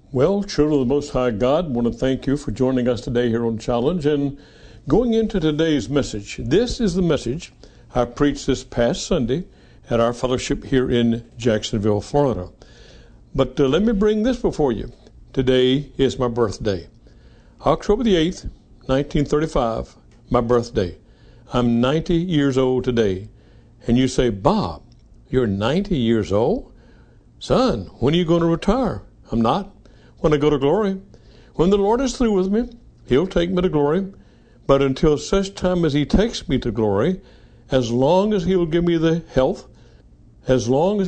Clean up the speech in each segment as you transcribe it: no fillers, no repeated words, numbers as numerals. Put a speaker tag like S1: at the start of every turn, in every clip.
S1: Well, children of the Most High God, I want to thank you for joining us today here on Challenge. And going into today's message, this is the message I preached this past Sunday at our fellowship here in Jacksonville, Florida. But let me bring this before you. Today is my birthday. October the 8th, 1935, my birthday. I'm 90 years old today. And you say, Bob, you're 90 years old? Son, when are you going to retire? I'm not. When I go to glory. When the Lord is through with me, He'll take me to glory. But until such time as He takes me to glory, as long as He will give me the health, and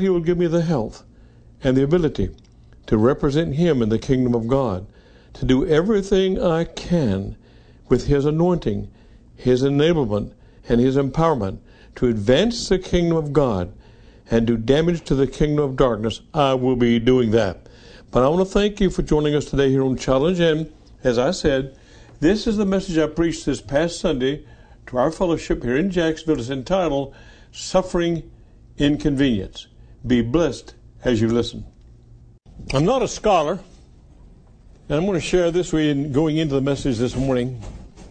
S1: the ability to represent Him in the kingdom of God, to do everything I can with His anointing, His enablement, and His empowerment to advance the kingdom of God and do damage to the kingdom of darkness, I will be doing that. But I want to thank you for joining us today here on Challenge. And as I said, this is the message I preached this past Sunday to our fellowship here in Jacksonville. It's entitled, Suffering Inconvenience. Be blessed as you listen. I'm not a scholar, and I'm going to share this with you in going into the message this morning.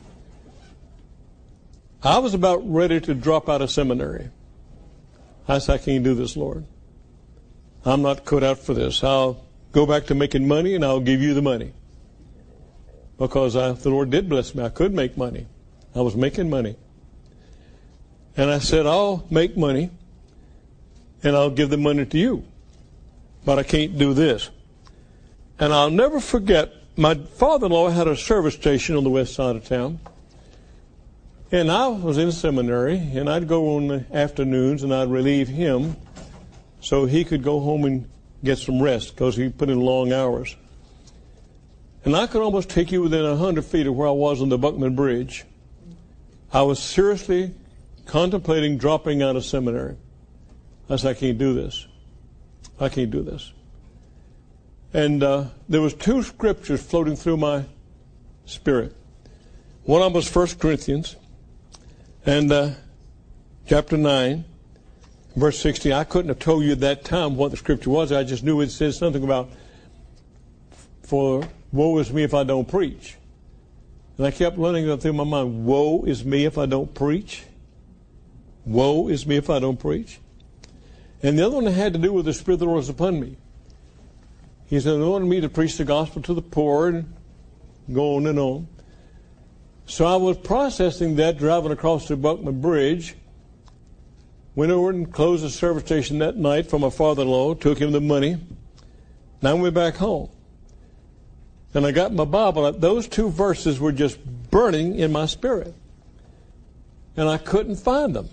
S1: I was about ready to drop out of seminary. I said, I can't do this, Lord. I'm not cut out for this. I'll go back to making money, and I'll give you the money. Because the Lord did bless me. I could make money. I was making money. And I said, I'll make money, and I'll give the money to you. But I can't do this. And I'll never forget, my father-in-law had a service station on the west side of town. And I was in seminary, and I'd go on the afternoons, and I'd relieve him so he could go home and get some rest, because he put in long hours. And I could almost take you within 100 feet of where I was on the Buckman Bridge. I was seriously contemplating dropping out of seminary. I said, I can't do this. I can't do this. And there was two scriptures floating through my spirit. One of them was 1 Corinthians, and chapter 9, verse 16. I couldn't have told you at that time what the scripture was. I just knew it said something about, for woe is me if I don't preach. And I kept running that through my mind. Woe is me if I don't preach. Woe is me if I don't preach. And the other one had to do with the Spirit of the Lord was upon me. He said, anointed me to preach the gospel to the poor, and go on and on. So I was processing that, driving across the Buckman Bridge. Went over and closed the service station that night for my father-in-law, took him the money. Now I went back home. And I got my Bible. Those two verses were just burning in my spirit. And I couldn't find them.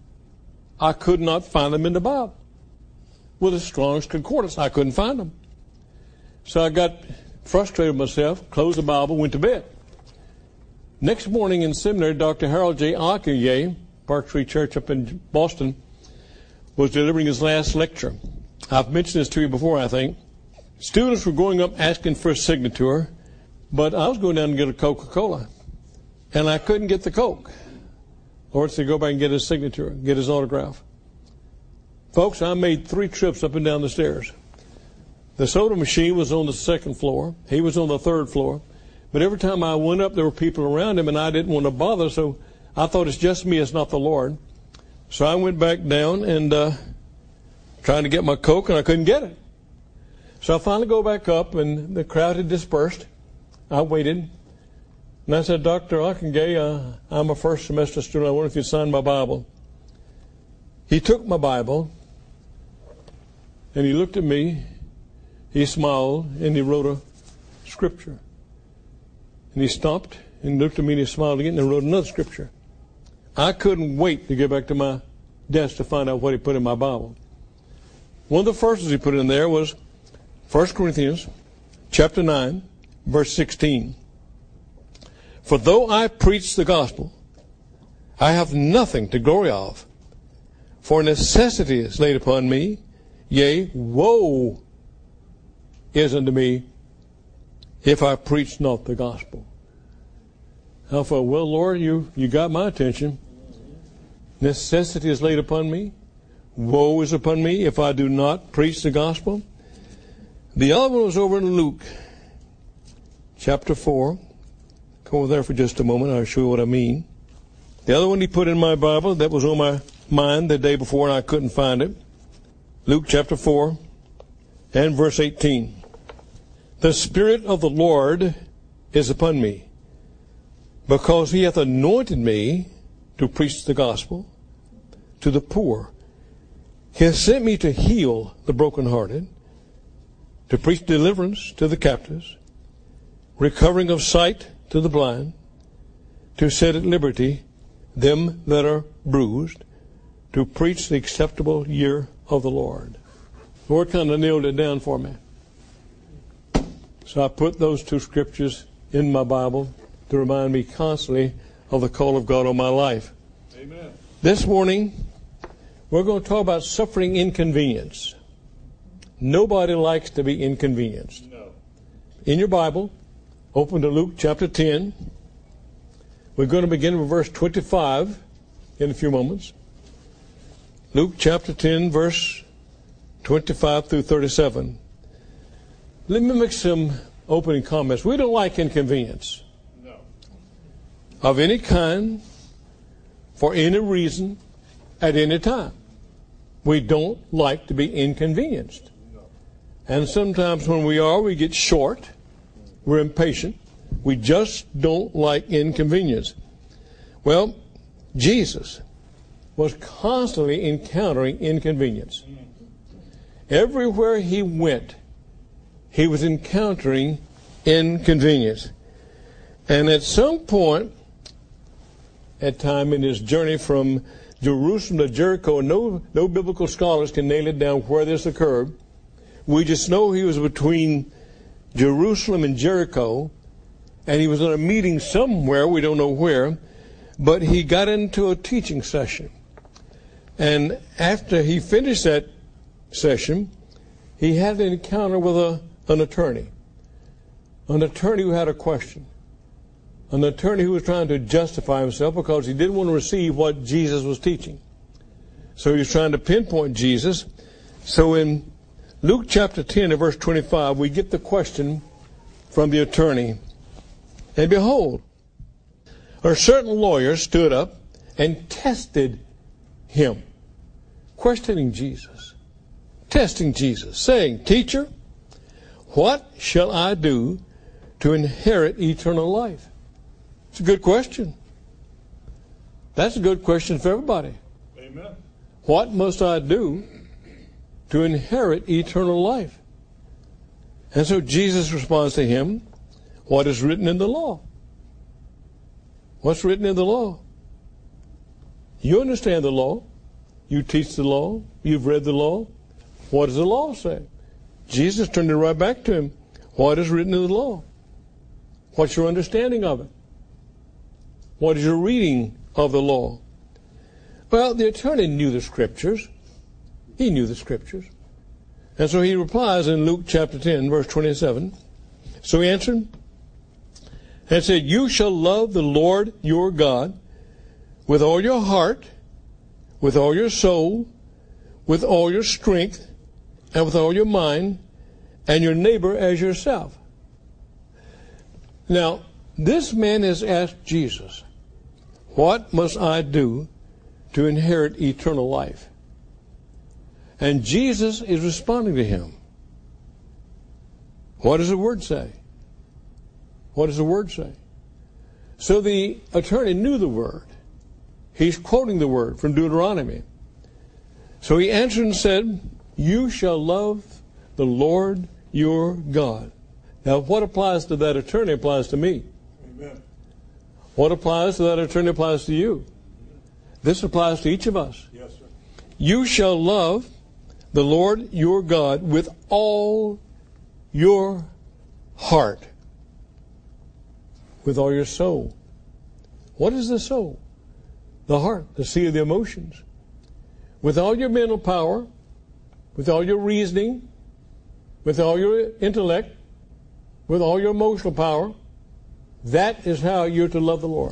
S1: I could not find them in the Bible. With the Strong's Concordance, I couldn't find them. So I got frustrated with myself, closed the Bible, went to bed. Next morning in seminary, Dr. Harold J. Ockenye, Park Street Church up in Boston, was delivering his last lecture. I've mentioned this to you before, I think. Students were going up asking for a signature, but I was going down to get a Coca-Cola, and I couldn't get the Coke. Lord said, go back and get his signature, get his autograph. Folks, I made 3 trips up and down the stairs. The soda machine was on the 2nd floor. He was on the 3rd floor. But every time I went up, there were people around him, and I didn't want to bother, so I thought it's just me, it's not the Lord. So I went back down and trying to get my Coke, and I couldn't get it. So I finally go back up, and the crowd had dispersed. I waited. And I said, Dr. Ockenye, I'm a first semester student. I wonder if you'd sign my Bible. He took my Bible, and he looked at me. He smiled, and he wrote a scripture. And he stopped and looked at me, and he smiled again, and wrote another scripture. I couldn't wait to get back to my desk to find out what he put in my Bible. One of the verses he put in there was 1 Corinthians chapter 9, verse 16. For though I preach the gospel, I have nothing to glory of, for necessity is laid upon me, yea, woe is unto me if I preach not the gospel. I thought, well, Lord, you got my attention. Necessity is laid upon me. Woe is upon me if I do not preach the gospel. The other one was over in Luke, chapter 4. Come over there for just a moment. I'll show you what I mean. The other one he put in my Bible that was on my mind the day before and I couldn't find it. Luke chapter 4 and verse 18. The Spirit of the Lord is upon me, because he hath anointed me to preach the gospel to the poor. He hath sent me to heal the brokenhearted, to preach deliverance to the captives, recovering of sight to the blind, to set at liberty them that are bruised, to preach the acceptable year of the Lord. The Lord kind of nailed it down for me. So I put those two scriptures in my Bible to remind me constantly of the call of God on my life.
S2: Amen.
S1: This morning, we're going to talk about suffering inconvenience. Nobody likes to be inconvenienced.
S2: No.
S1: In your Bible, open to Luke chapter 10. We're going to begin with verse 25 in a few moments. Luke chapter 10, verse 25 through 37. Let me make some opening comments. We don't like inconvenience.
S2: No.
S1: Of any kind, for any reason, at any time. We don't like to be inconvenienced.
S2: No.
S1: And sometimes when we are, we get short. We're impatient. We just don't like inconvenience. Well, Jesus was constantly encountering inconvenience. Everywhere he went, he was encountering inconvenience. And at some point, at time in his journey from Jerusalem to Jericho, no biblical scholars can nail it down where this occurred. We just know he was between Jerusalem and Jericho, and he was in a meeting somewhere, we don't know where, but he got into a teaching session. And after he finished that session, he had an encounter with an attorney who had a question, an attorney who was trying to justify himself because he didn't want to receive what Jesus was teaching. So he was trying to pinpoint Jesus. So in Luke chapter 10 and verse 25, we get the question from the attorney. And behold, a certain lawyer stood up and tested him, questioning Jesus, testing Jesus, saying, Teacher, what shall I do to inherit eternal life? It's a good question. That's a good question for everybody.
S2: Amen.
S1: What must I do to inherit eternal life? And so Jesus responds to him, what is written in the law? What's written in the law? You understand the law. You teach the law. You've read the law. What does the law say? Jesus turned it right back to him. What is written in the law? What's your understanding of it? What is your reading of the law? Well, the attorney knew the scriptures. He knew the scriptures. And so he replies in Luke chapter 10, verse 27. So he answered and said, You shall love the Lord your God with all your heart, with all your soul, with all your strength, and with all your mind, and your neighbor as yourself. Now, this man has asked Jesus, what must I do to inherit eternal life? And Jesus is responding to him. What does the word say? What does the word say? So the attorney knew the word. He's quoting the word from Deuteronomy. So he answered and said, You shall love the Lord your God. Now, what applies to that attorney applies to me.
S2: Amen.
S1: What applies to that attorney applies to you. This applies to each of us.
S2: Yes, sir.
S1: You shall love the Lord your God with all your heart, with all your soul. What is the soul? The heart, the seat of the emotions. With all your mental power, with all your reasoning, with all your intellect, with all your emotional power. That is how you're to love the Lord.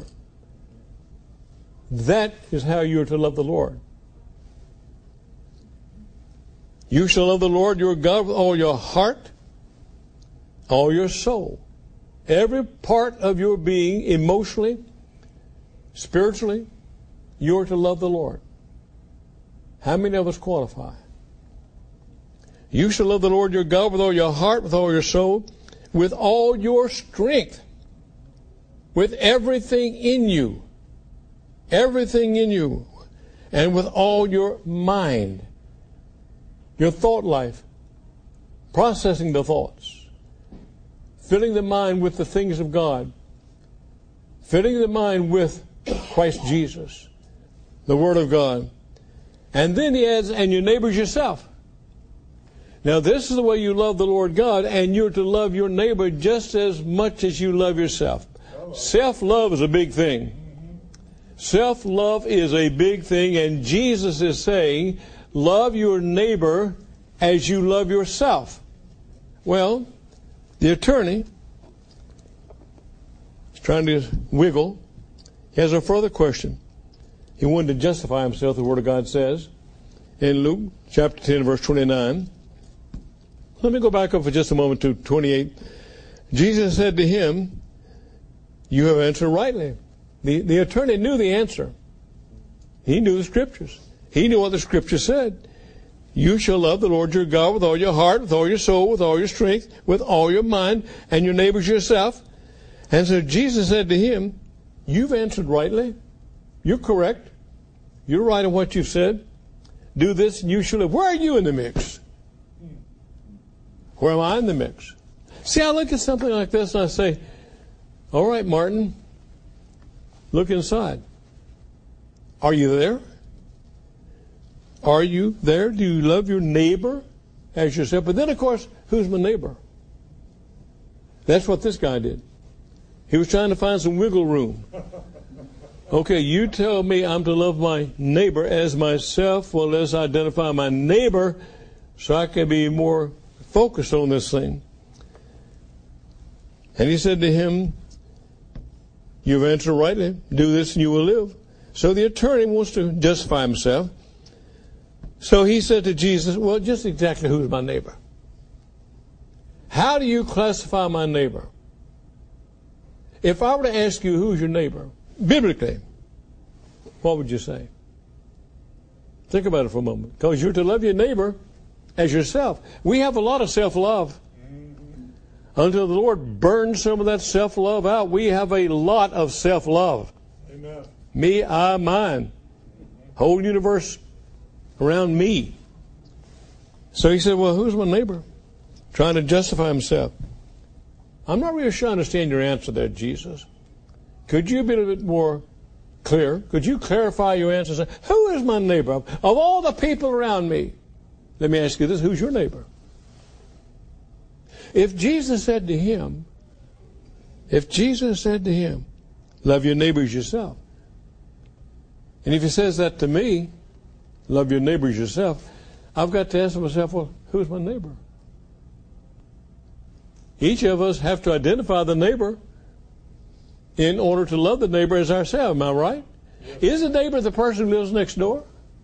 S1: That is how you're to love the Lord. You shall love the Lord your God with all your heart, all your soul, every part of your being, emotionally, spiritually, you're to love the Lord. How many of us qualify? You shall love the Lord your God with all your heart, with all your soul, with all your strength, with everything in you, and with all your mind, your thought life, processing the thoughts, filling the mind with the things of God, filling the mind with Christ Jesus, the Word of God. And then he adds, and your neighbor's yourself. Now this is the way you love the Lord God, and you're to love your neighbor just as much as you love yourself. Self-love is a big thing. Self-love is a big thing, and Jesus is saying, love your neighbor as you love yourself. Well, the attorney is trying to wiggle. He has a further question. He wanted to justify himself, the Word of God says, in Luke chapter 10, verse 29. Let me go back up for just a moment to 28. Jesus said to him, you have answered rightly. The attorney knew the answer. He knew the Scriptures. He knew what the Scripture said. You shall love the Lord your God with all your heart, with all your soul, with all your strength, with all your mind, and your neighbors yourself. And so Jesus said to him, you've answered rightly. You're correct. You're right in what you've said. Do this and you shall live. Where are you in the mix? Where am I in the mix? See, I look at something like this and I say, all right, Martin, look inside. Are you there? Are you there? Do you love your neighbor as yourself? But then, of course, who's my neighbor? That's what this guy did. He was trying to find some wiggle room. Okay, you tell me I'm to love my neighbor as myself. Well, let's identify my neighbor so I can be more focused on this thing. And he said to him, you've answered rightly. Do this and you will live. So the attorney wants to justify himself. So he said to Jesus, well, just exactly who's my neighbor? How do you classify my neighbor? If I were to ask you who's your neighbor, biblically, what would you say? Think about it for a moment. Because you're to love your neighbor as yourself. We have a lot of self-love. Until the Lord burns some of that self-love out, we have a lot of self-love. Amen. Me, I, mine. Whole universe around me. So he said, well, who's my neighbor? Trying to justify himself. I'm not really sure I understand your answer there, Jesus. Could you be a bit more clear? Could you clarify your answer? Say, who is my neighbor? Of all the people around me, let me ask you this, who's your neighbor? If Jesus said to him, love your neighbors yourself. And if he says that to me, love your neighbors yourself, I've got to ask myself, well, who's my neighbor? Each of us have to identify the neighbor in order to love the neighbor as ourselves. Am I right? Yes. Is the neighbor the person who lives next door?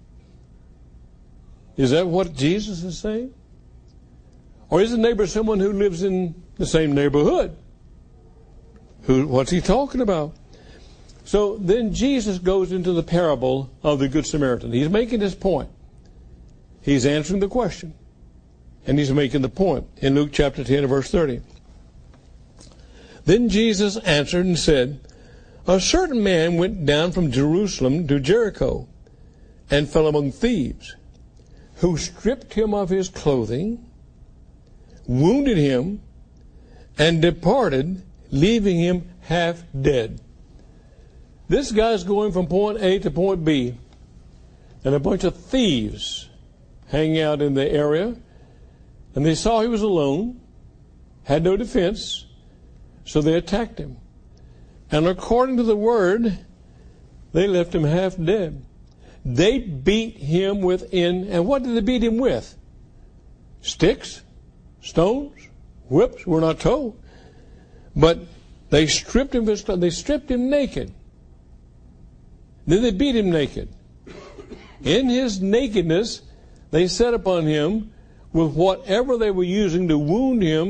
S1: Is that what Jesus is saying? Or is the neighbor someone who lives in the same neighborhood? What's he talking about? So then Jesus goes into the parable of the Good Samaritan. He's making his point. He's answering the question. And he's making the point in Luke chapter 10 verse 30. Then Jesus answered and said, a certain man went down from Jerusalem to Jericho and fell among thieves, who stripped him of his clothing, wounded him, and departed, leaving him half dead. This guy's going from point A to point B, and a bunch of thieves hanging out in the area, and they saw he was alone, had no defense, so they attacked him. And according to the word, they left him half dead. They beat him within, and what did they beat him with? Sticks? Stones? Whips? We're not told. But they stripped him of his clothes. They stripped him naked. Then they beat him naked. In his nakedness, they set upon him with whatever they were using to wound him,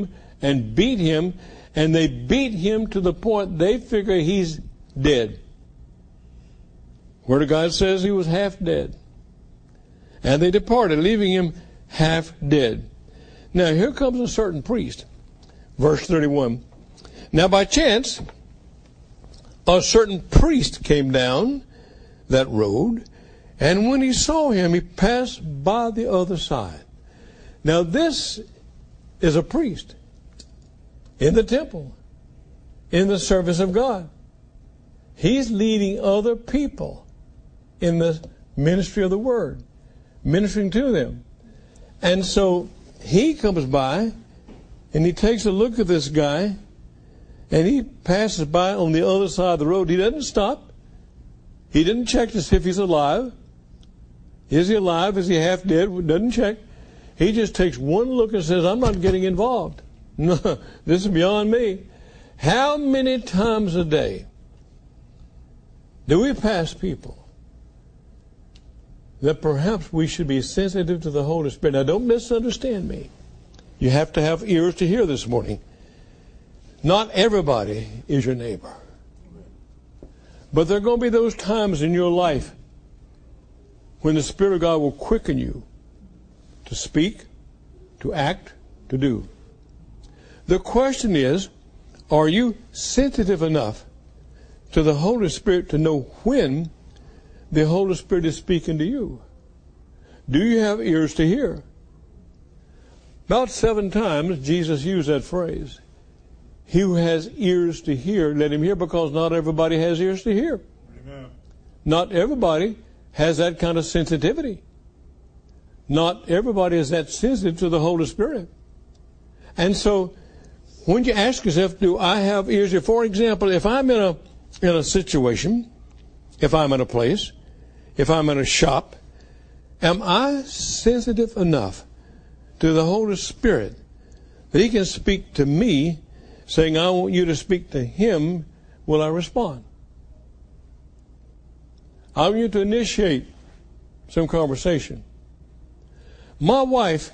S1: and beat him, and they beat him to the point they figure he's dead. Word of God says he was half dead. And they departed, leaving him half dead. Now here comes a certain priest. Verse 31. Now by chance, a certain priest came down that road, and when he saw him, he passed by the other side. Now this is a priest in the temple, in the service of God. He's leading other people in the ministry of the Word, ministering to them. And so he comes by, and he takes a look at this guy, and he passes by on the other side of the road. He doesn't stop. He didn't check to see if he's alive. Is he alive? Is he half dead? Doesn't check. He just takes one look and says, I'm not getting involved. No, this is beyond me. How many times a day do we pass people that perhaps we should be sensitive to the Holy Spirit? Now, don't misunderstand me. You have to have ears to hear this morning. Not everybody is your neighbor. But there are going to be those times in your life when the Spirit of God will quicken you to speak, to act, to do. The question is, are you sensitive enough to the Holy Spirit to know when the Holy Spirit is speaking to you? Do you have ears to hear? About 7 times Jesus used that phrase. He who has ears to hear, let him hear, because not everybody has ears to hear. Amen. Not everybody has that kind of sensitivity. Not everybody is that sensitive to the Holy Spirit. And so, when you ask yourself, do I have ears here? For example, if I'm in a situation, if I'm in a place, if I'm in a shop, am I sensitive enough to the Holy Spirit that He can speak to me, saying, I want you to speak to Him, will I respond? I want you to initiate some conversation. My wife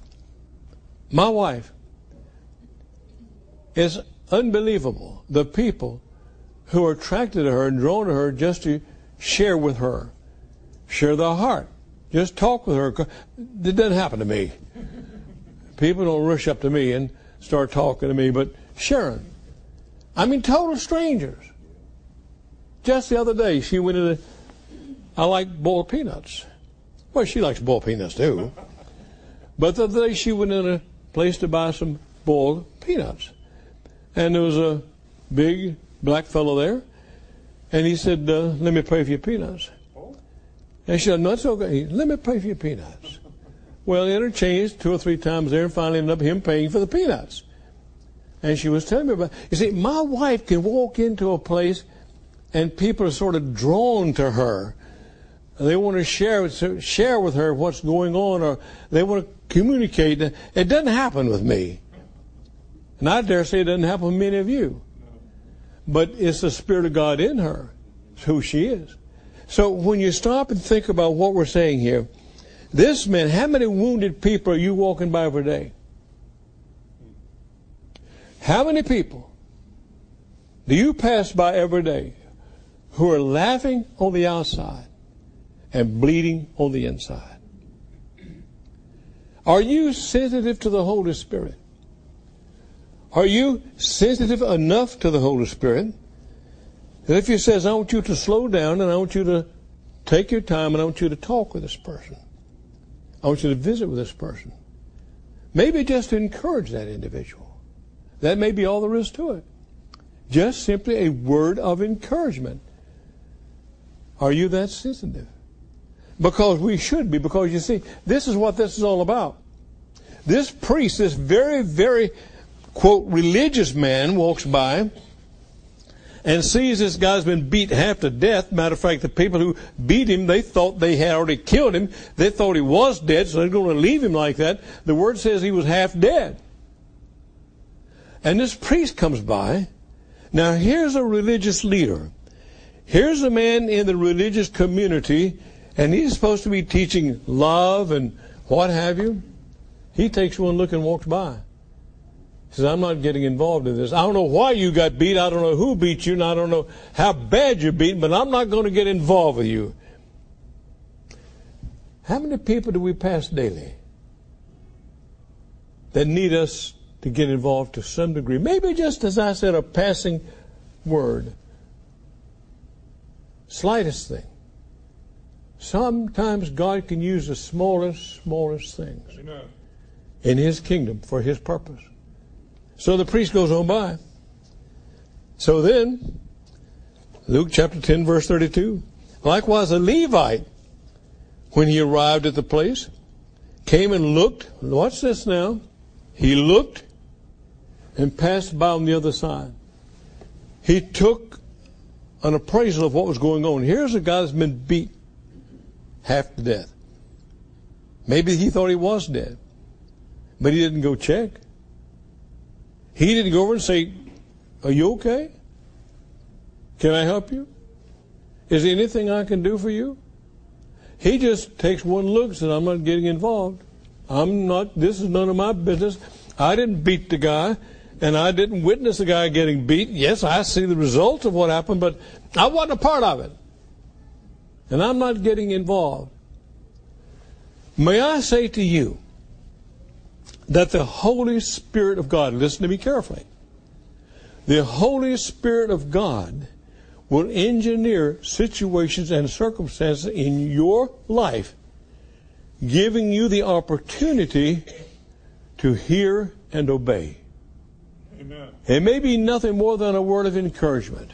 S1: is unbelievable. The people who are attracted to her and drawn to her just to share with her, share their heart, just talk with her. It doesn't happen to me. People don't rush up to me and start talking to me, but sharing. I mean, total strangers. Just the other day, she went in I like boiled peanuts. Well, she likes boiled peanuts too. But the other day, she went in a place to buy some boiled peanuts. And there was a big black fellow there. And he said, let me pay for your peanuts. And she said, no, it's okay. Let me pay for your peanuts. Well, they interchanged 2 or 3 times there and finally ended up him paying for the peanuts. And she was telling me about, you see, my wife can walk into a place and people are sort of drawn to her. They want to share with her what's going on, or they want to communicate. It doesn't happen with me. And I dare say it doesn't happen with many of you. But it's the Spirit of God in her. It's who she is. So when you stop and think about what we're saying here, this man, how many wounded people are you walking by every day? How many people do you pass by every day who are laughing on the outside and bleeding on the inside? Are you sensitive to the Holy Spirit? Are you sensitive enough to the Holy Spirit that if He says, I want you to slow down and I want you to take your time and I want you to talk with this person, I want you to visit with this person, maybe just to encourage that individual. That may be all there is to it. Just simply a word of encouragement. Are you that sensitive? Because we should be. Because you see, this is what this is all about. This priest, this very, very, quote, religious man walks by and sees this guy's been beat half to death. Matter of fact, the people who beat him, they thought they had already killed him. They thought he was dead, so they're going to leave him like that. The word says he was half dead. And this priest comes by. Now, here's a religious leader. Here's a man in the religious community, and he's supposed to be teaching love and what have you. He takes one look and walks by. He says, I'm not getting involved in this. I don't know why you got beat. I don't know who beat you. And I don't know how bad you're beaten, but I'm not going to get involved with you. How many people do we pass daily that need us to get involved to some degree? Maybe just, as I said, a passing word. Slightest thing. Sometimes God can use the smallest things in His kingdom for His purpose. So the priest goes on by. So then, Luke chapter 10, verse 32. Likewise, a Levite, when he arrived at the place, came and looked. Watch this now. He looked and passed by on the other side. He took an appraisal of what was going on. Here's a guy that's been beat half to death. Maybe he thought he was dead, but he didn't go check. He didn't go over and say, are you okay? Can I help you? Is there anything I can do for you? He just takes one look and says, I'm not getting involved. This is none of my business. I didn't beat the guy, and I didn't witness the guy getting beat. Yes, I see the results of what happened, but I wasn't a part of it. And I'm not getting involved. May I say to you that the Holy Spirit of God, listen to me carefully, the Holy Spirit of God will engineer situations and circumstances in your life, giving you the opportunity to hear and obey. Amen. It may be nothing more than a word of encouragement.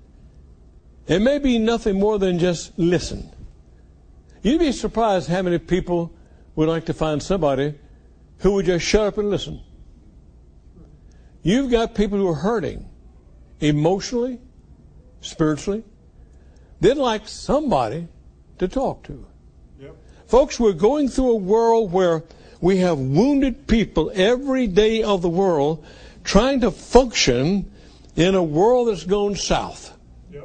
S1: It may be nothing more than just listen. You'd be surprised how many people would like to find somebody who would just shut up and listen. You've got people who are hurting emotionally, spiritually. They'd like somebody to talk to. Yep. Folks, we're going through a world where we have wounded people every day of the world trying to function in a world that's gone south. Yep.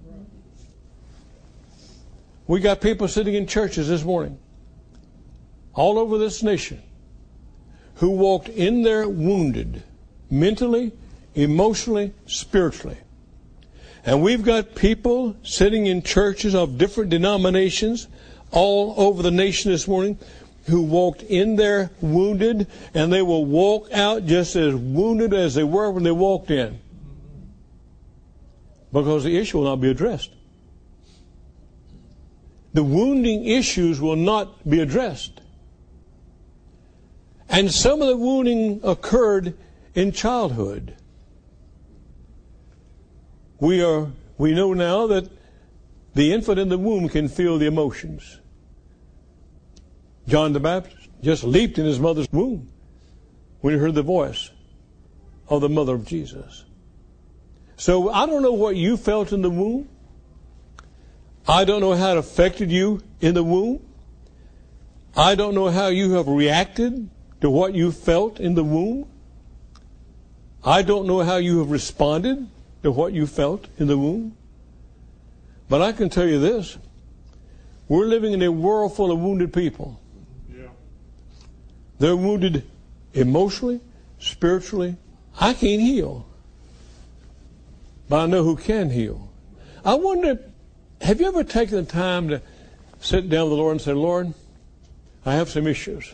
S1: We got people sitting in churches this morning all over this nation who walked in there wounded mentally, emotionally, spiritually. And we've got people sitting in churches of different denominations all over the nation this morning who walked in there wounded, and they will walk out just as wounded as they were when they walked in. Because the issue will not be addressed. The wounding issues will not be addressed. And some of the wounding occurred in childhood. We know now that the infant in the womb can feel the emotions. John the Baptist just leaped in his mother's womb when he heard the voice of the mother of Jesus. So I don't know what you felt in the womb. I don't know how it affected you in the womb. I don't know how you have reacted to what you felt in the womb. I don't know how you have responded to what you felt in the womb. But I can tell you this. We're living in a world full of wounded people. Yeah. They're wounded emotionally, spiritually. I can't heal. But I know who can heal. I wonder, have you ever taken the time to sit down with the Lord and say, Lord, I have some issues.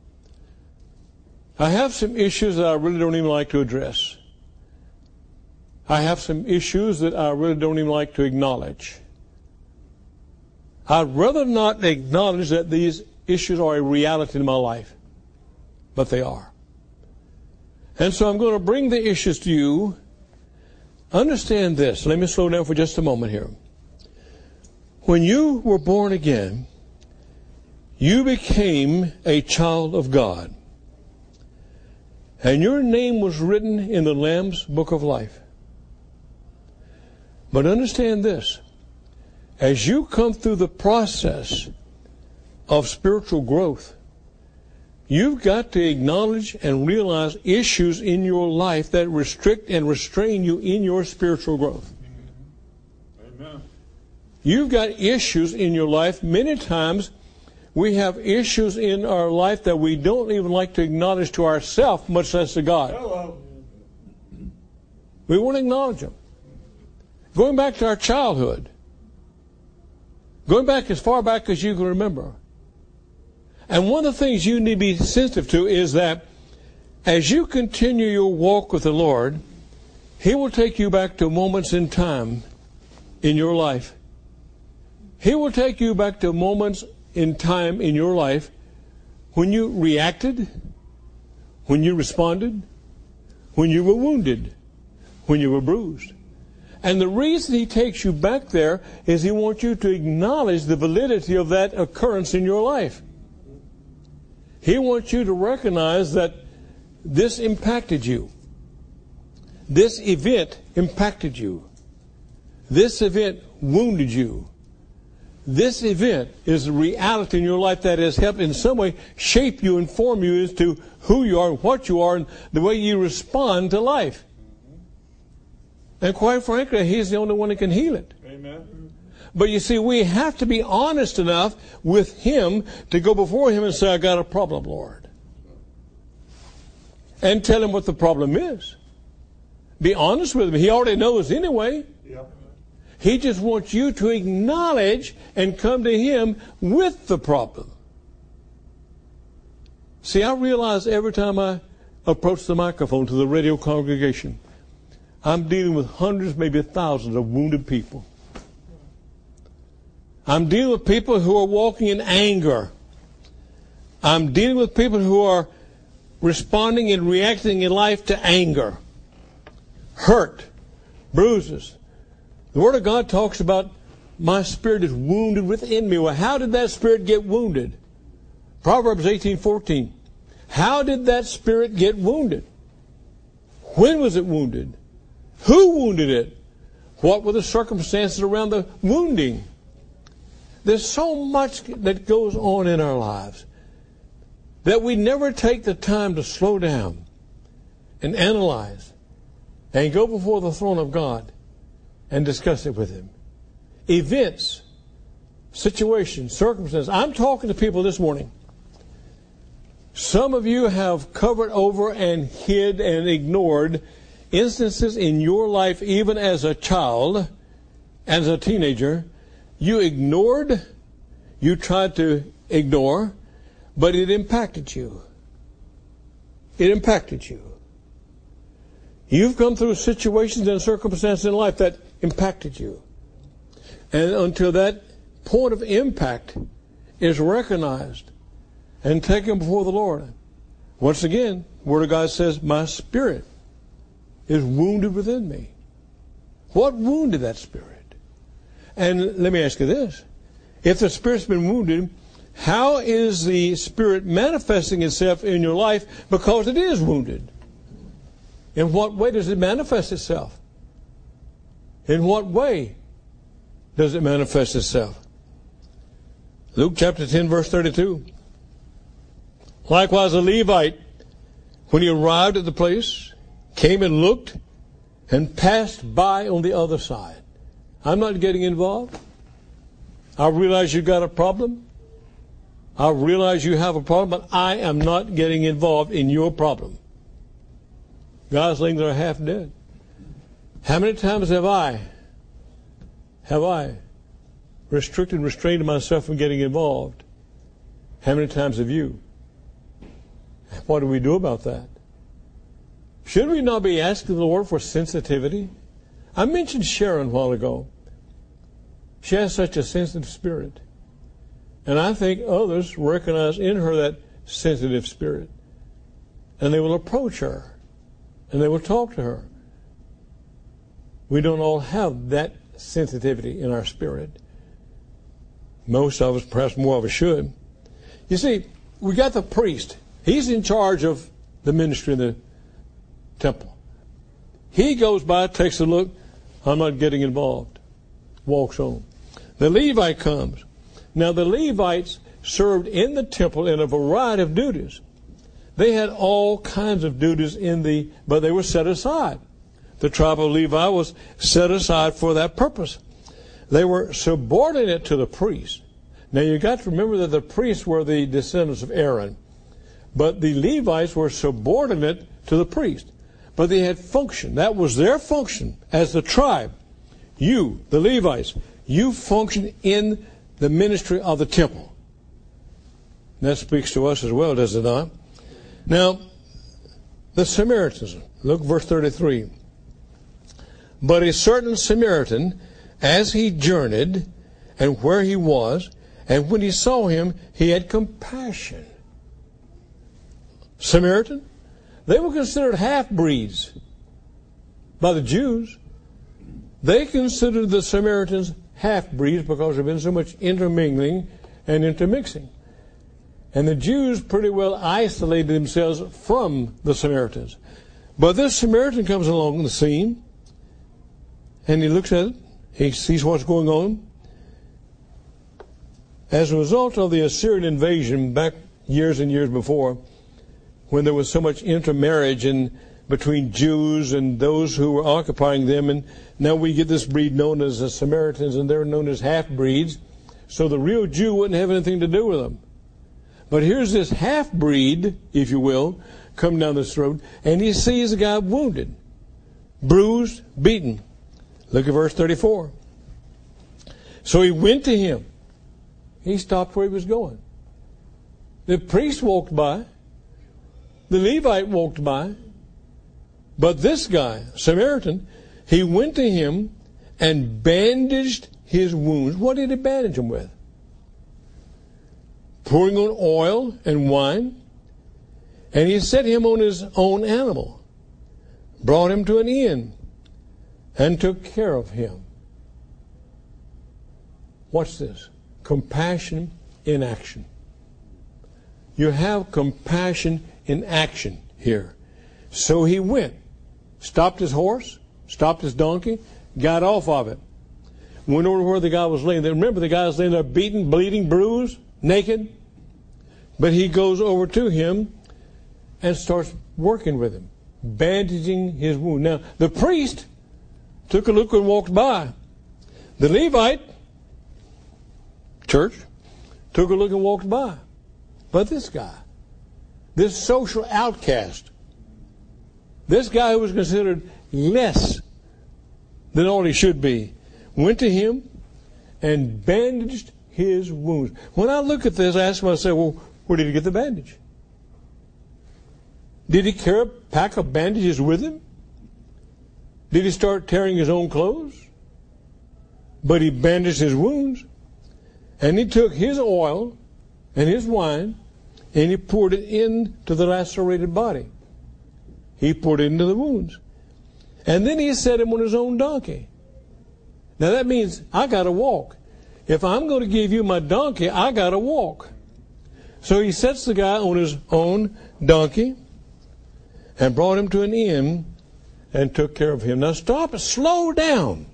S1: I have some issues that I really don't even like to address. I have some issues that I really don't even like to acknowledge. I'd rather not acknowledge that these issues are a reality in my life, but they are. And so I'm going to bring the issues to you. Understand this. Let me slow down for just a moment here. When you were born again, you became a child of God. And your name was written in the Lamb's Book of Life. But understand this. As you come through the process of spiritual growth, you've got to acknowledge and realize issues in your life that restrict and restrain you in your spiritual growth. Amen. You've got issues in your life many times we have issues in our life that we don't even like to acknowledge to ourselves, much less to God.
S2: Hello.
S1: We won't acknowledge them. Going back to our childhood. Going back as far back as you can remember. And one of the things you need to be sensitive to is that as you continue your walk with the Lord, He will take you back to moments in time in your life. He will take you back to moments in time in your life when you reacted, when you responded, when you were wounded, when you were bruised. And the reason He takes you back there is He wants you to acknowledge the validity of that occurrence in your life. He wants you to recognize that this impacted you. This event impacted you. This event wounded you. This event is a reality in your life that has helped in some way shape you and form you as to who you are and what you are and the way you respond to life. And quite frankly, He's the only one that can heal it.
S2: Amen.
S1: But you see, we have to be honest enough with Him to go before Him and say, I got a problem, Lord. And tell Him what the problem is. Be honest with Him. He already knows anyway.
S2: Yep.
S1: He just wants you to acknowledge and come to Him with the problem. See, I realize every time I approach the microphone to the radio congregation, I'm dealing with hundreds, maybe thousands of wounded people. I'm dealing with people who are walking in anger. I'm dealing with people who are responding and reacting in life to anger, hurt, bruises. The Word of God talks about my spirit is wounded within me. Well, how did that spirit get wounded? Proverbs 18:14. How did that spirit get wounded? When was it wounded? Who wounded it? What were the circumstances around the wounding? There's so much that goes on in our lives that we never take the time to slow down and analyze and go before the throne of God and discuss it with Him. Events, situations, circumstances. I'm talking to people this morning. Some of you have covered over and hid and ignored instances in your life, even as a child, as a teenager. You ignored, you tried to ignore, but it impacted you. It impacted you. You've come through situations and circumstances in life that impacted you. And until that point of impact is recognized and taken before the Lord, once again, the Word of God says, my spirit is wounded within me. What wounded that spirit? And let me ask you this. If the spirit's been wounded, how is the spirit manifesting itself in your life because it is wounded? In what way does it manifest itself? In what way does it manifest itself? Luke chapter 10, verse 32. Likewise, a Levite, when he arrived at the place, came and looked and passed by on the other side. I'm not getting involved. I realize you've got a problem. I realize you have a problem, but I am not getting involved in your problem. Goslings are half dead. How many times have I restricted and restrained myself from getting involved? How many times have you? What do we do about that? Should we not be asking the Lord for sensitivity? I mentioned Sharon a while ago. She has such a sensitive spirit. And I think others recognize in her that sensitive spirit. And they will approach her. And they will talk to her. We don't all have that sensitivity in our spirit. Most of us, perhaps more of us, should. You see, we got the priest. He's in charge of the ministry in the temple. He goes by, takes a look. I'm not getting involved. Walks on. The Levite comes. Now the Levites served in the temple in a variety of duties. They had all kinds of duties but they were set aside. The tribe of Levi was set aside for that purpose. They were subordinate to the priest. Now you got to remember that the priests were the descendants of Aaron, but the Levites were subordinate to the priest. But they had function. That was their function as the tribe. You, the Levites, you function in the ministry of the temple. That speaks to us as well, does it not? Now, the Samaritans. Look, verse 33. But a certain Samaritan, as he journeyed, and where he was, and when he saw him, he had compassion. Samaritan? They were considered half-breeds by the Jews. They considered the Samaritans half-breeds because there had been so much intermingling and intermixing. And the Jews pretty well isolated themselves from the Samaritans. But this Samaritan comes along the scene, and he looks at it. He sees what's going on. As a result of the Assyrian invasion back years and years before, when there was so much intermarriage between Jews and those who were occupying them, and now we get this breed known as the Samaritans, and they're known as half-breeds, so the real Jew wouldn't have anything to do with them. But here's this half-breed, if you will, come down this road, and he sees a guy wounded, bruised, beaten. Look at verse 34. So he went to him. He stopped where he was going. The priest walked by. The Levite walked by. But this guy, Samaritan, he went to him and bandaged his wounds. What did he bandage them with? Pouring on oil and wine. And he set him on his own animal. Brought him to an inn. And took care of him. Watch this. Compassion in action. You have compassion in action here. So he went, stopped his horse, stopped his donkey, got off of it, went over to where the guy was laying there. Remember, the guy was laying there beaten, bleeding, bruised, naked. But he goes over to him and starts working with him, bandaging his wound. Now, the priest took a look and walked by. The Levite church took a look and walked by. But this guy, this social outcast, this guy who was considered less than all he should be, went to him and bandaged his wounds. When I look at this, I ask myself, well, where did he get the bandage? Did he carry a pack of bandages with him? Did he start tearing his own clothes? But he bandaged his wounds. And he took his oil and his wine and he poured it into the lacerated body. He poured it into the wounds. And then he set him on his own donkey. Now that means I got to walk. If I'm going to give you my donkey, I got to walk. So he sets the guy on his own donkey and brought him to an inn and took care of him. Now stop, slow down.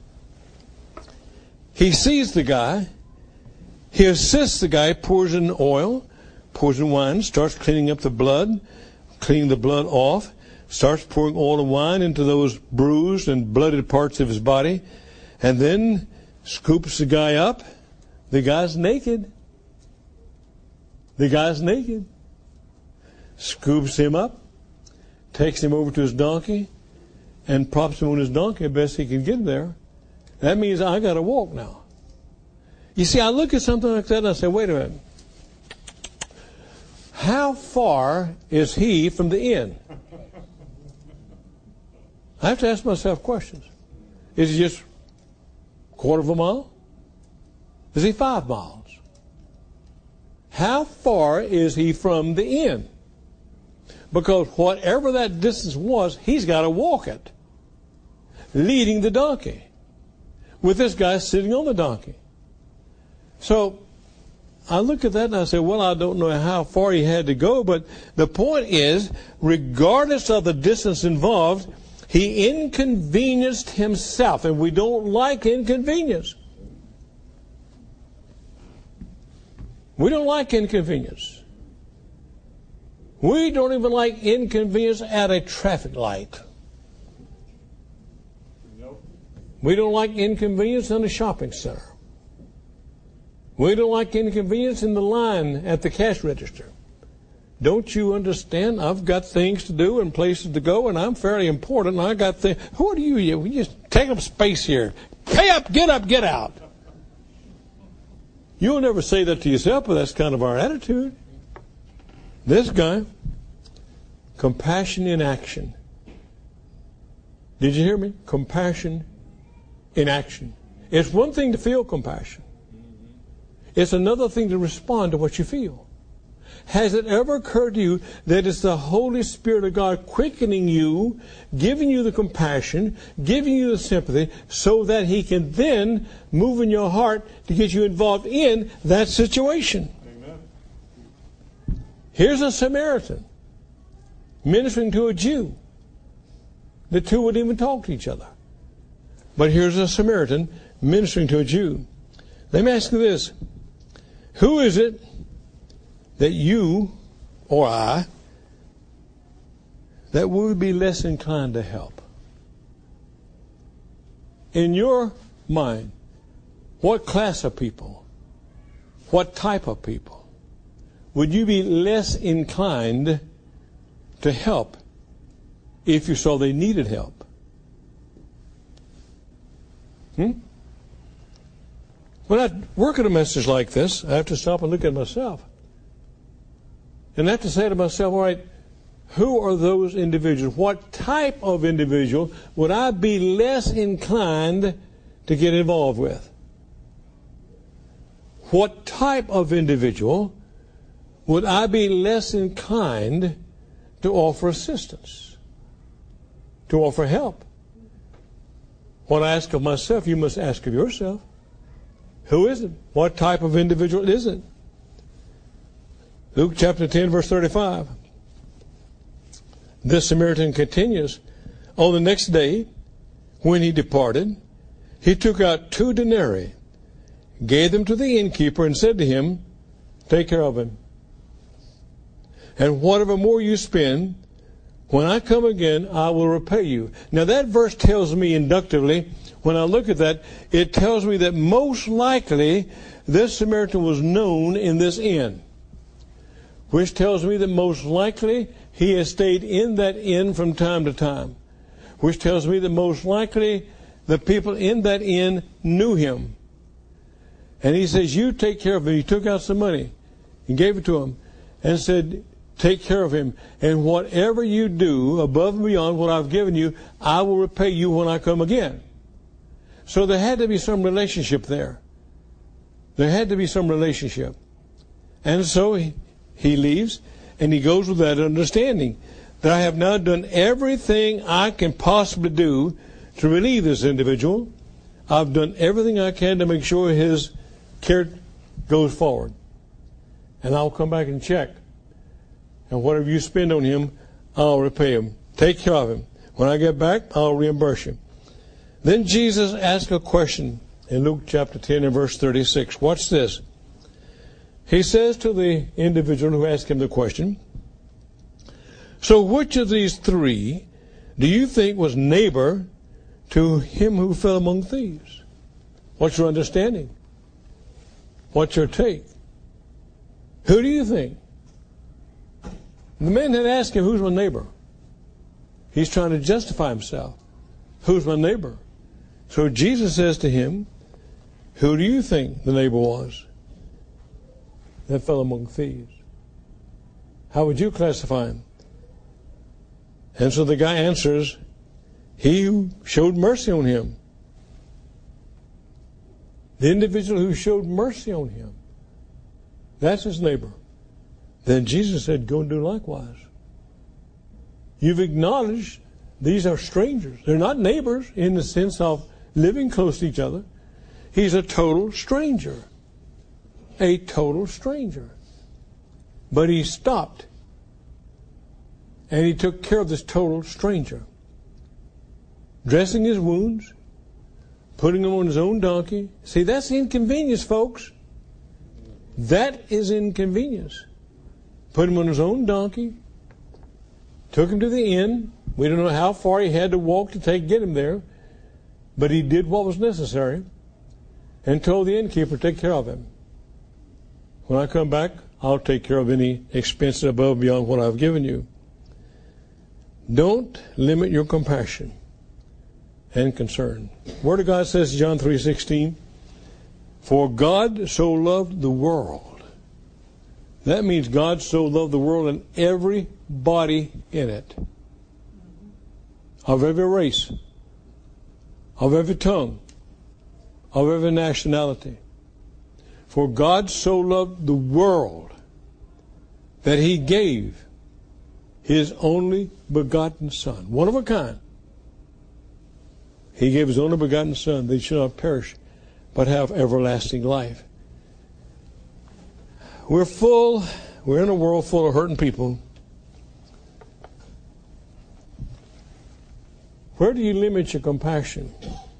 S1: He sees the guy. He assists the guy, pours in oil, pours in wine, starts cleaning up the blood, cleaning the blood off, starts pouring oil and wine into those bruised and blooded parts of his body, and then scoops the guy up. The guy's naked. The guy's naked. Scoops him up, takes him over to his donkey, and props him on his donkey as best he can get there. That means I got to walk now. You see, I look at something like that and I say, wait a minute. How far is he from the inn? I have to ask myself questions. Is he just a quarter of a mile? Is he 5 miles? How far is he from the inn? Because whatever that distance was, he's got to walk it, leading the donkey, with this guy sitting on the donkey. So I look at that and I say, well, I don't know how far he had to go, but the point is, regardless of the distance involved, he inconvenienced himself, and we don't like inconvenience. We don't like inconvenience. We don't even like inconvenience at a traffic light. We don't like inconvenience in a shopping center. We don't like inconvenience in the line at the cash register. Don't you understand? I've got things to do and places to go, and I'm fairly important. And I got things. Who are you? You just take up space here. Pay up, get out. You'll never say that to yourself, but that's kind of our attitude. This guy, compassion in action. Did you hear me? Compassion in action. It's one thing to feel compassion. It's another thing to respond to what you feel. Has it ever occurred to you that it's the Holy Spirit of God quickening you, giving you the compassion, giving you the sympathy, so that He can then move in your heart to get you involved in that situation? Amen. Here's a Samaritan ministering to a Jew. The two wouldn't even talk to each other. But here's a Samaritan ministering to a Jew. Let me ask you this. Who is it that you or I that would be less inclined to help? In your mind, what class of people, what type of people would you be less inclined to help if you saw they needed help? When I work at a message like this, I have to stop and look at myself. And I have to say to myself, all right, who are those individuals? What type of individual would I be less inclined to get involved with? What type of individual would I be less inclined to offer assistance, to offer help? What I ask of myself, you must ask of yourself. Who is it? What type of individual is it? Luke chapter 10, verse 35. This Samaritan continues. On the next day, when he departed, he took out 2 denarii, gave them to the innkeeper, and said to him, take care of him. And whatever more you spend, when I come again, I will repay you. Now that verse tells me inductively, when I look at that, it tells me that most likely this Samaritan was known in this inn, which tells me that most likely he has stayed in that inn from time to time, which tells me that most likely the people in that inn knew him. And he says, you take care of him. He took out some money and gave it to him and said, take care of him. And whatever you do above and beyond what I've given you, I will repay you when I come again. So there had to be some relationship there. There had to be some relationship. And so he leaves and he goes with that understanding that I have now done everything I can possibly do to relieve this individual. I've done everything I can to make sure his care goes forward. And I'll come back and check. And whatever you spend on him, I'll repay him. Take care of him. When I get back, I'll reimburse you. Then Jesus asked a question in Luke chapter 10 and verse 36. Watch this. He says to the individual who asked him the question, so which of these 3 do you think was neighbor to him who fell among thieves? What's your understanding? What's your take? Who do you think? The man had asked him, who's my neighbor? He's trying to justify himself. Who's my neighbor? So Jesus says to him, who do you think the neighbor was that fell among thieves? How would you classify him? And so the guy answers, he who showed mercy on him. The individual who showed mercy on him. That's his neighbor. Then Jesus said, go and do likewise. You've acknowledged these are strangers. They're not neighbors in the sense of living close to each other. He's a total stranger. A total stranger. But he stopped and he took care of this total stranger. Dressing his wounds, putting him on his own donkey. See, that's inconvenience, folks. That is inconvenience. Put him on his own donkey, took him to the inn. We don't know how far he had to walk to get him there, but he did what was necessary and told the innkeeper to take care of him. When I come back, I'll take care of any expenses above and beyond what I've given you. Don't limit your compassion and concern. Word of God says, John 3:16, for God so loved the world. That means God so loved the world and everybody in it. Of every race, of every tongue, of every nationality. For God so loved the world that He gave His only begotten Son, one of a kind. He gave His only begotten Son that He should not perish, but have everlasting life. We're in a world full of hurting people. Where do you limit your compassion,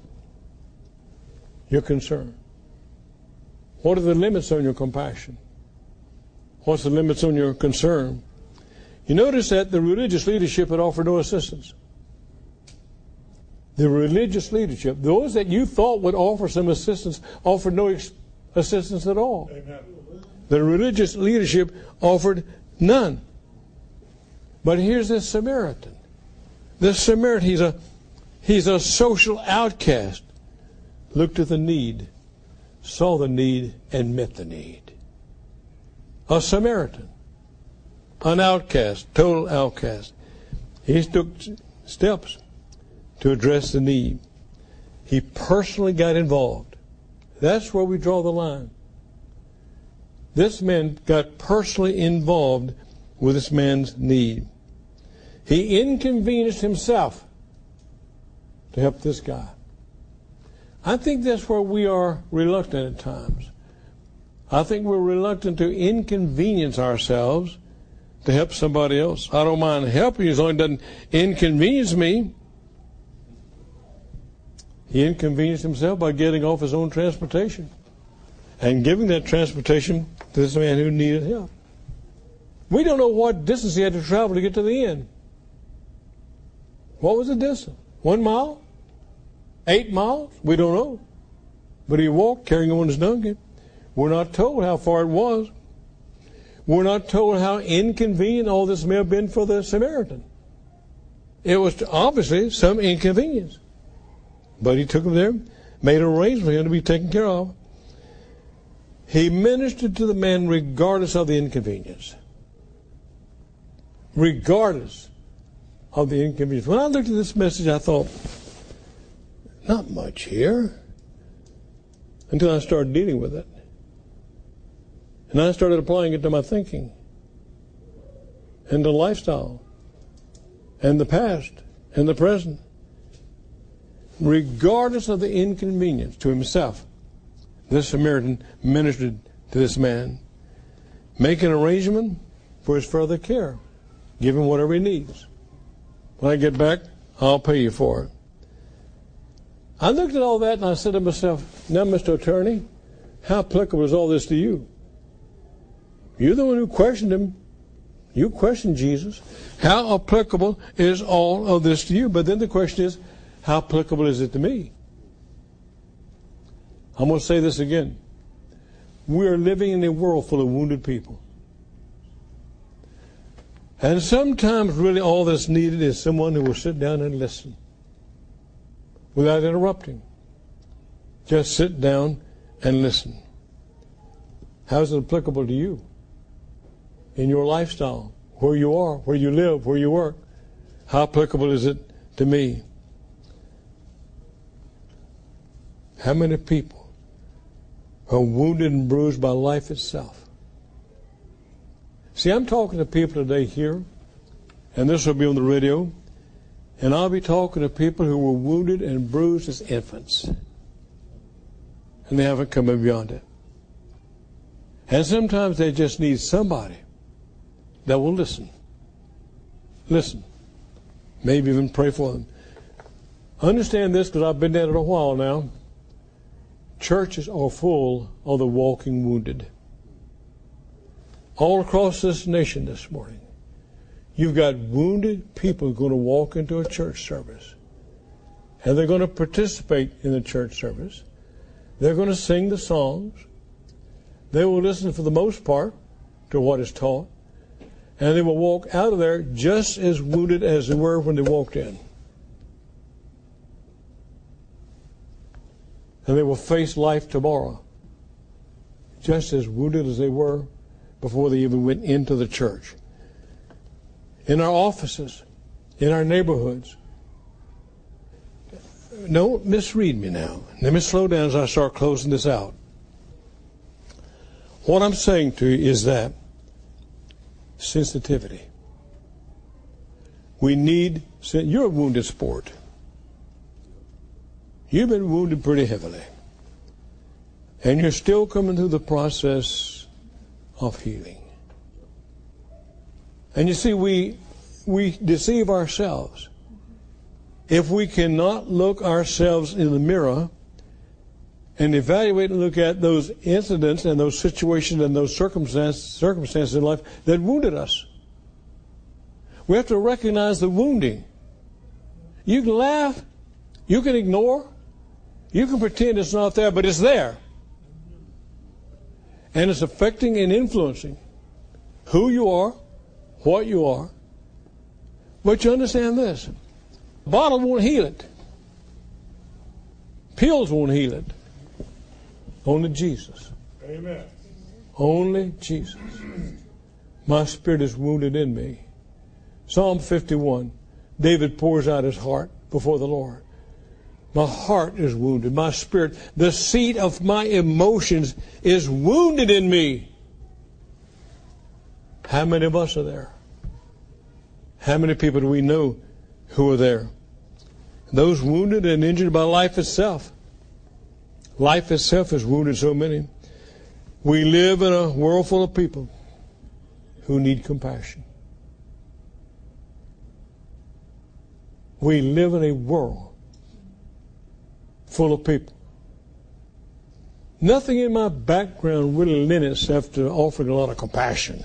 S1: your concern? What are the limits on your compassion? What's the limits on your concern? You notice that the religious leadership had offered no assistance. The religious leadership, those that you thought would offer some assistance, offered no assistance at all. Amen. The religious leadership offered none. But here's this Samaritan. This Samaritan, he's a social outcast. Looked at the need, saw the need, and met the need. A Samaritan. An outcast, total outcast. He took steps to address the need. He personally got involved. That's where we draw the line. This man got personally involved with this man's need. He inconvenienced himself to help this guy. I think that's where we are reluctant at times. I think we're reluctant to inconvenience ourselves to help somebody else. I don't mind helping you as long as it doesn't inconvenience me. He inconvenienced himself by getting off his own transportation and giving that transportation to this man who needed help. We don't know what distance he had to travel to get to the end. What was the distance? 1 mile? 8 miles? We don't know. But he walked carrying on his donkey. We're not told how far it was. We're not told how inconvenient all this may have been for the Samaritan. It was obviously some inconvenience. But he took him there, made arrangements for him to be taken care of. He ministered to the man regardless of the inconvenience. Regardless of the inconvenience. When I looked at this message, I thought, not much here. Until I started dealing with it. And I started applying it to my thinking. And the lifestyle. And the past. And the present. Regardless of the inconvenience to himself, this Samaritan ministered to this man. Make an arrangement for his further care. Give him whatever he needs. When I get back, I'll pay you for it. I looked at all that and I said to myself, now, Mr. Attorney, how applicable is all this to you? You're the one who questioned him. You questioned Jesus. How applicable is all of this to you? But then the question is, how applicable is it to me? I'm going to say this again. We are living in a world full of wounded people. And sometimes really all that's needed is someone who will sit down and listen without interrupting. Just sit down and listen. How is it applicable to you? In your lifestyle, where you are, where you live, where you work. How applicable is it to me? How many people are wounded and bruised by life itself? See, I'm talking to people today here, and this will be on the radio, and I'll be talking to people who were wounded and bruised as infants, and they haven't come beyond it. And sometimes they just need somebody that will listen. Listen. Maybe even pray for them. Understand this, because I've been at it a while now. Churches are full of the walking wounded. All across this nation this morning, you've got wounded people going to walk into a church service. And they're going to participate in the church service. They're going to sing the songs. They will listen for the most part to what is taught. And they will walk out of there just as wounded as they were when they walked in. And they will face life tomorrow just as wounded as they were before they even went into the church. In our offices, in our neighborhoods. Don't misread me now. Let me slow down as I start closing this out. What I'm saying to you is that sensitivity. We need, you're a wounded sport. You've been wounded pretty heavily. And you're still coming through the process of healing. And you see, we deceive ourselves. If we cannot look ourselves in the mirror and evaluate and look at those incidents and those situations and those circumstances in life that wounded us. We have to recognize the wounding. You can laugh, you can ignore, you can pretend it's not there, but it's there. And it's affecting and influencing who you are, what you are. But you understand this. Bottle won't heal it. Pills won't heal it. Only Jesus.
S2: Amen.
S1: Only Jesus. My spirit is wounded in me. Psalm 51. David pours out his heart before the Lord. My heart is wounded. My spirit, the seat of my emotions, is wounded in me. How many of us are there? How many people do we know who are there? Those wounded and injured by life itself. Life itself has wounded so many. We live in a world full of people who need compassion. We live in a world full of people. Nothing in my background really lent itself to offering a lot of compassion.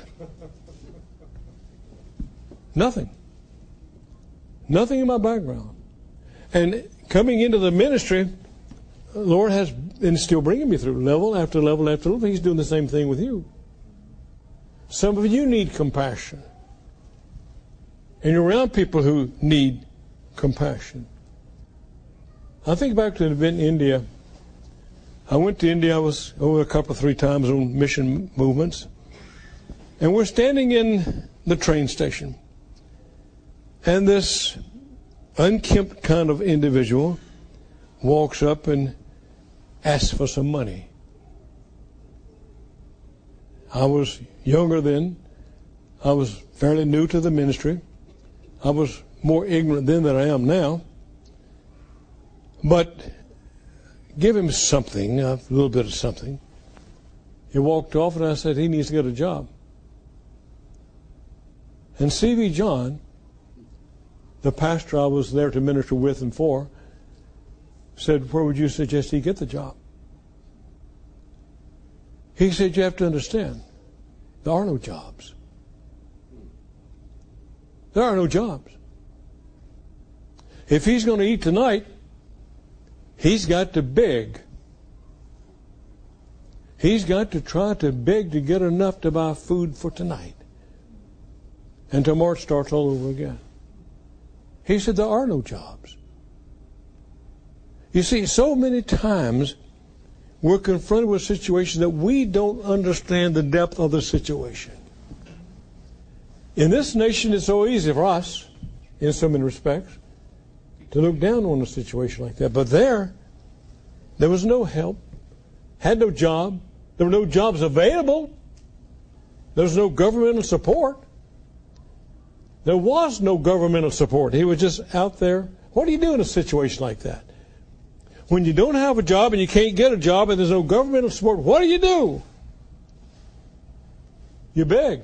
S1: Nothing. Nothing in my background. And coming into the ministry, the Lord has been still bringing me through level after level after level. He's doing the same thing with you. Some of you need compassion. And you're around people who need compassion. I think back to an event in India. I went to India. I was over a couple, 3 times on mission movements. And we're standing in the train station. And this unkempt kind of individual walks up and asks for some money. I was younger then. I was fairly new to the ministry. I was more ignorant then than I am now. But give him something, a little bit of something. He walked off and I said, he needs to get a job. And C.V. John, the pastor I was there to minister with and for, said, where would you suggest he get the job? He said, you have to understand, there are no jobs. There are no jobs. If he's going to eat tonight, he's got to beg. He's got to try to beg to get enough to buy food for tonight. And tomorrow it starts all over again. He said there are no jobs. You see, so many times we're confronted with situations that we don't understand the depth of the situation. In this nation, it's so easy for us, in so many respects, to look down on a situation like that. But there was no help, had no job, there were no jobs available, there was no governmental support. There was no governmental support. He was just out there. What do you do in a situation like that? When you don't have a job and you can't get a job and there's no governmental support, what do? You beg.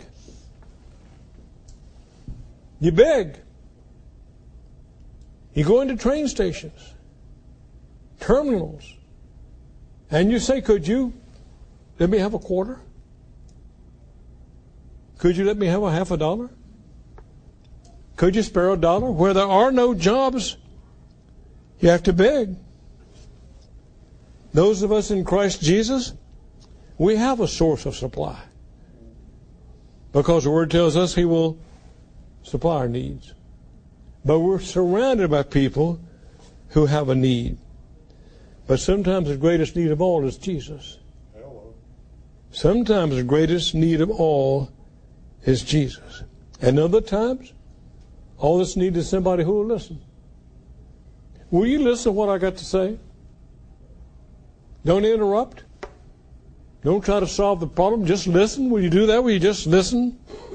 S1: You beg. You go into train stations, terminals, and you say, could you let me have a quarter? Could you let me have a half a dollar? Could you spare a dollar? Where there are no jobs, you have to beg. Those of us in Christ Jesus, We have a source of supply. Because the Word tells us He will supply our needs. But we're surrounded by people who have a need. But sometimes the greatest need of all is Jesus. Sometimes the greatest need of all is Jesus. And other times, all this need is somebody who will listen. Will you listen to what I got to say? Don't interrupt. Don't try to solve the problem. Just listen. Will you do that? Will you just listen?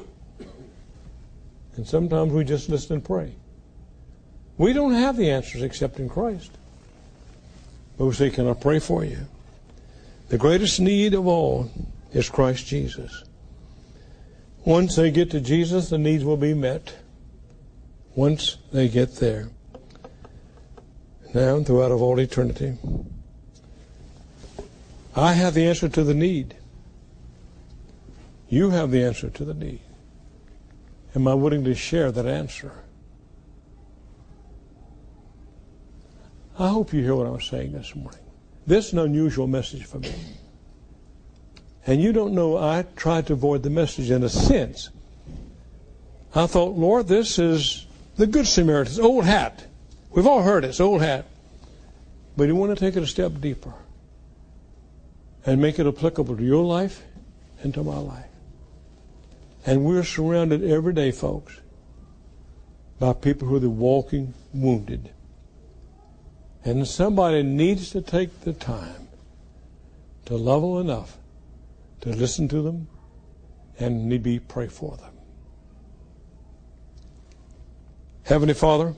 S1: And sometimes we just listen and pray. We don't have the answers except in Christ. But we say, can I pray for you? The greatest need of all is Christ Jesus. Once they get to Jesus, the needs will be met. Once they get there. Now and throughout of all eternity. I have the answer to the need. You have the answer to the need. Am I willing to share that answer? I hope you hear what I'm saying this morning. This is an unusual message for me. And you don't know, I tried to avoid the message in a sense. I thought, Lord, this is the Good Samaritan, old hat. We've all heard it, it's old hat. But you want to take it a step deeper and make it applicable to your life and to my life. And we're surrounded every day, folks, by people who are the walking wounded. And somebody needs to take the time to love them enough to listen to them and maybe pray for them. Heavenly Father,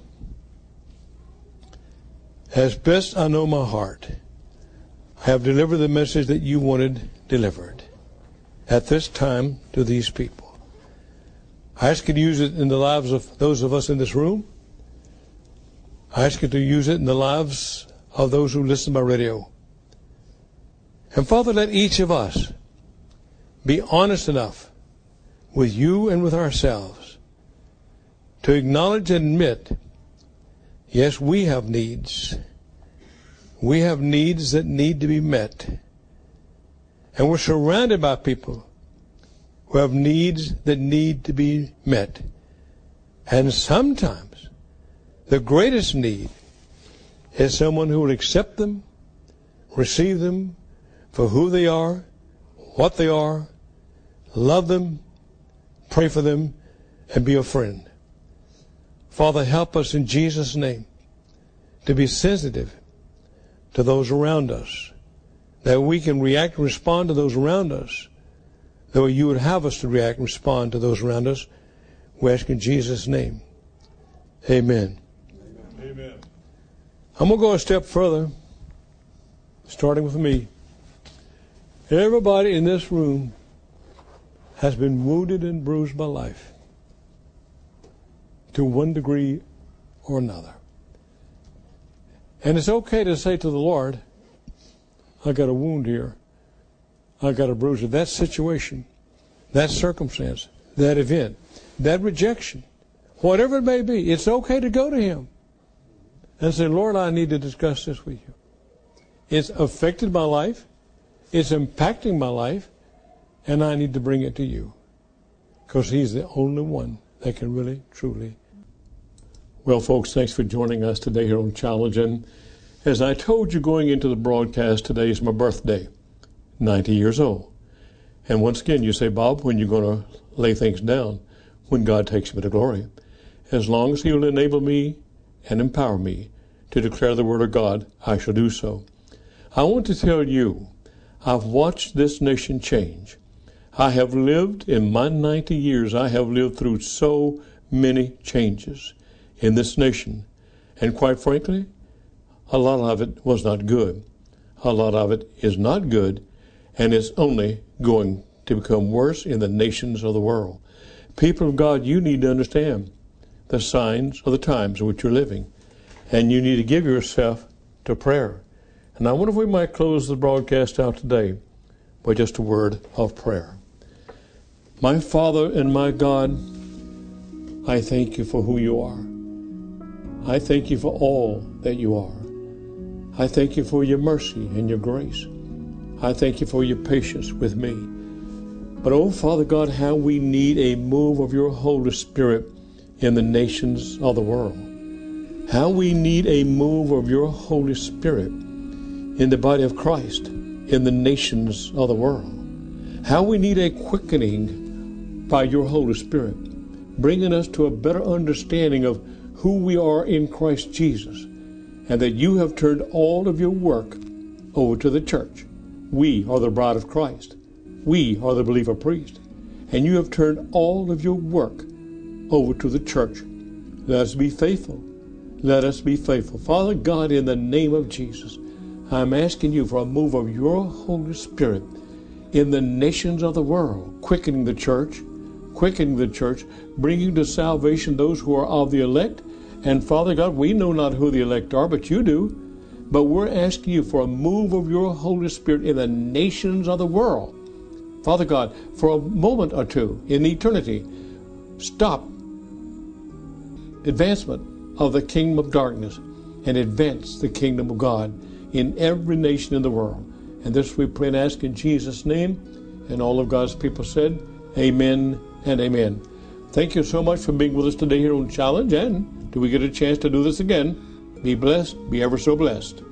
S1: as best I know my heart, I have delivered the message that you wanted delivered at this time to these people. I ask you to use it in the lives of those of us in this room. I ask you to use it in the lives of those who listen by radio. And Father, let each of us be honest enough with you and with ourselves to acknowledge and admit, yes, we have needs. We have needs that need to be met. And we're surrounded by people who have needs that need to be met. And sometimes the greatest need is someone who will accept them, receive them for who they are, what they are, love them, pray for them, and be a friend. Father, help us in Jesus' name to be sensitive to those around us, that we can react and respond to those around us the way you would have us to react and respond to those around us. We ask in Jesus' name. Amen.
S2: Amen.
S1: I'm going to go a step further, starting with me. Everybody in this room has been wounded and bruised by life to one degree or another. And it's okay to say to the Lord, I got a wound here. I got a bruise. That situation, that circumstance, that event, that rejection, whatever it may be, it's okay to go to Him and say, Lord, I need to discuss this with you. It's affected my life. It's impacting my life. And I need to bring it to you. Because He's the only one that can really, truly. Well, folks, thanks for joining us today here on Challenge. And as I told you going into the broadcast, today is my birthday, 90 years old. And once again, you say, Bob, when you're going to lay things down? When God takes me to glory. As long as He will enable me and empower me to declare the Word of God, I shall do so. I want to tell you, I've watched this nation change. I have lived, in my 90 years, I have lived through so many changes in this nation. And quite frankly, a lot of it was not good. A lot of it is not good, and it's only going to become worse in the nations of the world. People of God, you need to understand the signs of the times in which you're living, and you need to give yourself to prayer. And I wonder if we might close the broadcast out today by just a word of prayer. My Father and my God, I thank you for who you are. I thank you for all that you are. I thank you for your mercy and your grace. I thank you for your patience with me. But, oh, Father God, how we need a move of your Holy Spirit in the nations of the world. How we need a move of your Holy Spirit in the body of Christ, in the nations of the world. How we need a quickening by your Holy Spirit, bringing us to a better understanding of who we are in Christ Jesus, and that you have turned all of your work over to the church. We are the bride of Christ. We are the believer priest. And you have turned all of your work over to the church. Let us be faithful. Let us be faithful. Father God, in the name of Jesus, I'm asking you for a move of your Holy Spirit in the nations of the world, quickening the church, bringing to salvation those who are of the elect. And Father God, we know not who the elect are, but you do. But we're asking you for a move of your Holy Spirit in the nations of the world. Father God, for a moment or two in eternity, stop advancement of the kingdom of darkness and advance the kingdom of God in every nation in the world. And this we pray and ask in Jesus' name. And all of God's people said, amen and amen. Thank you so much for being with us today here on Challenge. And do we get a chance to do this again? Be blessed. Be ever so blessed.